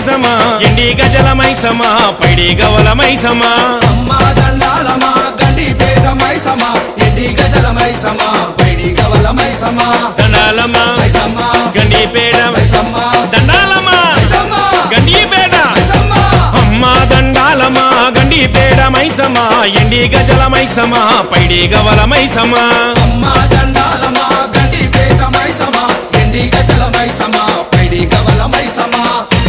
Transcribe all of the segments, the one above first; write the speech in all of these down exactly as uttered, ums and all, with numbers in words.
మైసమా ఎండి గజల మైసమా పైడి గవల మైసమా అమ్మా దండాలమా గండిపేట మైసమా ఎండి గజల మైసమా పైడి గవల మైసమా దండాలమా మైసమ్మా గండిపేట మైసమ్మా దండాలమా మైసమ్మా గండిపేట మైసమ్మా అమ్మా దండాలమా గండిపేట మైసమా ఎండి గజల మైసమా పైడి గవల మైసమా అమ్మా దండాలమా గండిపేట మైసమా ఎండి గజల మైసమా పైడి గవల మైసమా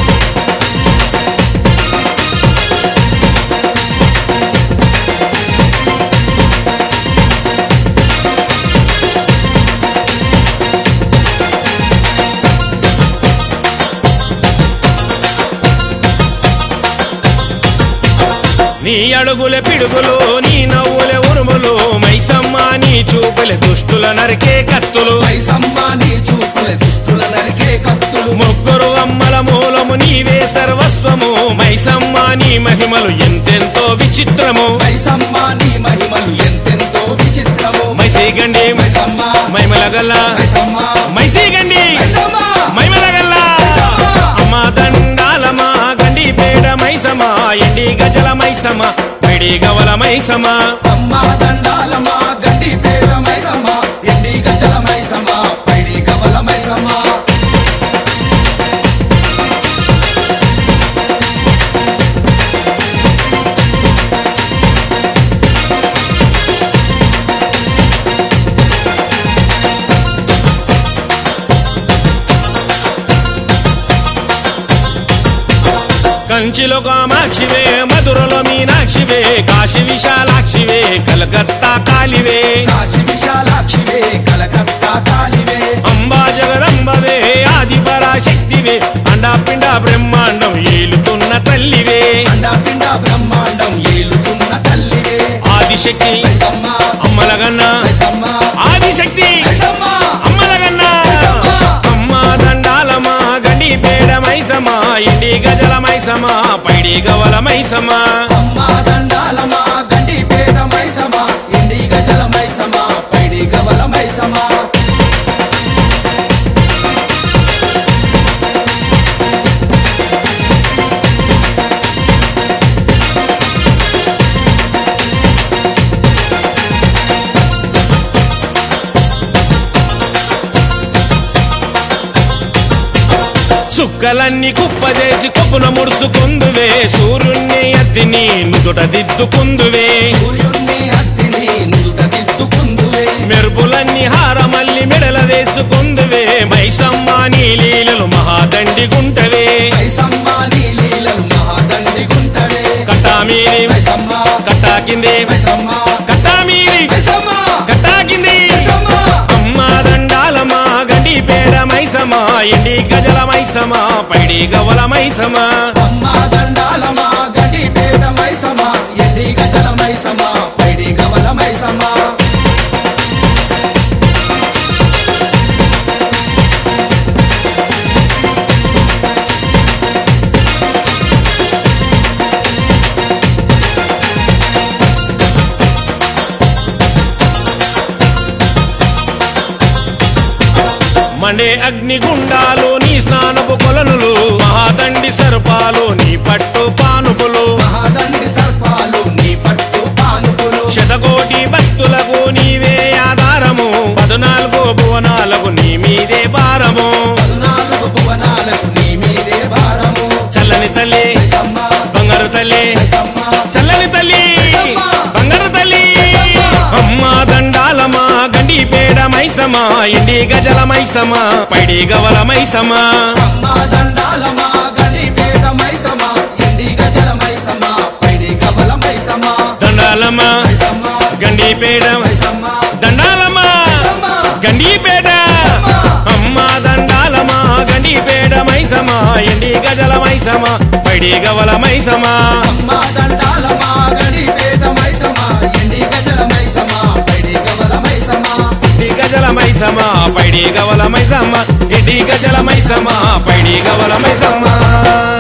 నీ అడుగుల పిడుగులు నీ నవ్వుల ఉరుములు మైసమ్మ నీ చూపుల దుష్టుల నరికే కత్తులు మైసమ్మా నీ చూపుల దుష్టుల నరికే కత్తులు ముగ్గురు అమ్మల మూలము నీవే సర్వస్వము మైసమ్మ నీ మహిమలు ఎంతెంతో విచిత్రము మైసమ్మా నీ మహిమలు ఎంతెంతో విచిత్రము మైసీగండి మైసమ్మా మైమలగల్ల మైసమ్మా మైసీగండి మైసమ్మా మైమలగల్ల అమ్మా దండాలమా గండిపేట మైసమా ఎండి గజల మైసమా పైడి గవల మైసమా అమ్మా దండాలమా గండిపేట మైసమ్మా ఎండి గజల మైసమ్మా పైడి గవల మైసమ్మా కంచిలో కామాక్షివే మధురలో మీనాక్షివే కాశీ విశాలాక్షివే కలకత్తా కాలివే కాశీ విశాలాక్షివే కలకత్తా కాలివే అంబా జగదంబవే ఆది పరాశక్తివే అండాపిండ బ్రహ్మాండం ఏలుతున్న తల్లివే అండాపిండ బ్రహ్మాండం ఏలుతున్న తల్లివే ఆదిశక్తి మైసమ్మా అమ్మలగన్న మైసమ్మా ఆదిశక్తి మైసమ్మా అమ్మలగన్న అమ్మా దండాలమా గండిపేట మైసమా ఎండి గజల మైసమా పైడి గవల మైసమా అమ్మా దండాలమా గండిపేట మైసమా ఎండి గజల మైసమా పైడి గవల మైసమా సుక్కలన్నీ కుప్పజేసి కొప్పున ముడుసుకుందువే సూర్యుణ్ణి అద్దిని నుదుట దిద్దుకుందువే సూర్యుణ్ణి అత్తిని నుదుట దిద్దుకుందువే మెరుపులన్నీ హారమల్లి మెడల వేసుకుందువే మైసమ్మ నీ లీలలు మహాదండి గుంటవే మైసమ్మా నీ లీలలు మహాదండి గుంటవే కట్టామీరి మైసమ్మా కట్టా కింది మైసమ్మా కట్టామీరి మైసమ్మా కట్టా కింది మైసమ్మా అమ్మా దండాలమా గండిపేట మైసమా ఎండి గజల మైసమా పైడి గవల మైసమా అమ్మా దండాలమా గండిపేట మైసమా ఎండి గజల మైసమా పైడి గవల మైసమా మండే అగ్నిగుండాలు నీ స్నానపు కొలనులు మహాదండి సర్పాలు నీ పట్టు పానుపులు మహాదండి సర్పాలు నీ పట్టు పానుపులు శతకోటి భక్తులకు నీవే ఆధారము పద్నాలుగు భువనాలకు నీ మీదే భారము పద్నాలుగు భువనాలకు నీ మీదే భారము చల్లని తల్లి మైసమ్మా బంగారు తల్లి మైసమ్మా చల్లని తల్లి బంగారు తల్లి అమ్మా దండాలమా గండిపేట మైసమా ఎండి గజల మైసమా పైడి గవల మైసమా అమ్మా దండాలమా గండిపేట మైసమా ఎండి గజల మైసమా పైడి గవల మైసమా దండాలమా మైసమ్మా గండిపేట మైసమ్మా దండాలమా మైసమ్మా గండిపేట అమ్మా దండాలమా గండిపేట మైసమా ఎండి గజల మైసమా పైడి గవల మైసమా అమ్మా దండాలమా గండిపేట మైసమా ఎండి గజల మైసమా పైడి గవల మైసమా ఎండి గజల మైసమా పైడి గవల మైసమా ఎండి గజల మైసమా పైడి గవల మైసమా